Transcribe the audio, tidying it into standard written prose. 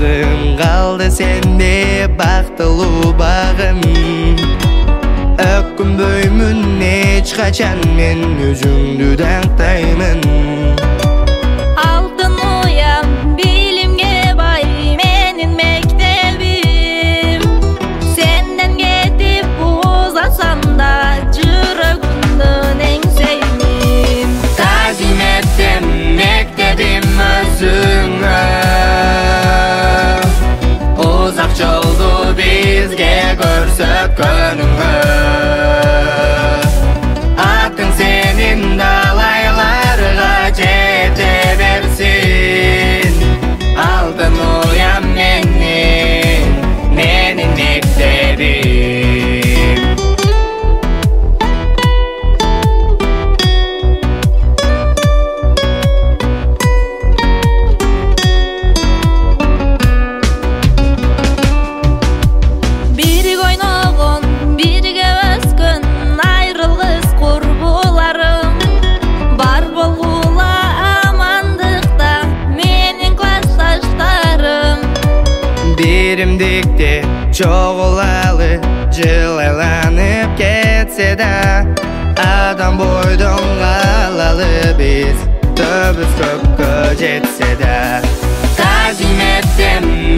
Bağım kaldı sende baktılуу bağım. Ökküm böymün hiç kaçan men özüңdü dаңктаймын. Алтын уям bilimge bay menin mektebim. Senden ketip uzasam da жүрөгүмдүн эң sevimim. Tazim ettim mektebim özüңe. Uzak joldu bizge көрсөткөнүңө. Атың сенин далайларга жете берсин. Алтын уям менин мектебим. Birге ойногон, birge өскөн айрылыс курбуларым. Бар болгула амандыкта менин классташтарым. Биримдикте чогулалы жыл айланып кетсе да, адам бойдон калалы биз төбүз көккө жетсе да. Тазим этсем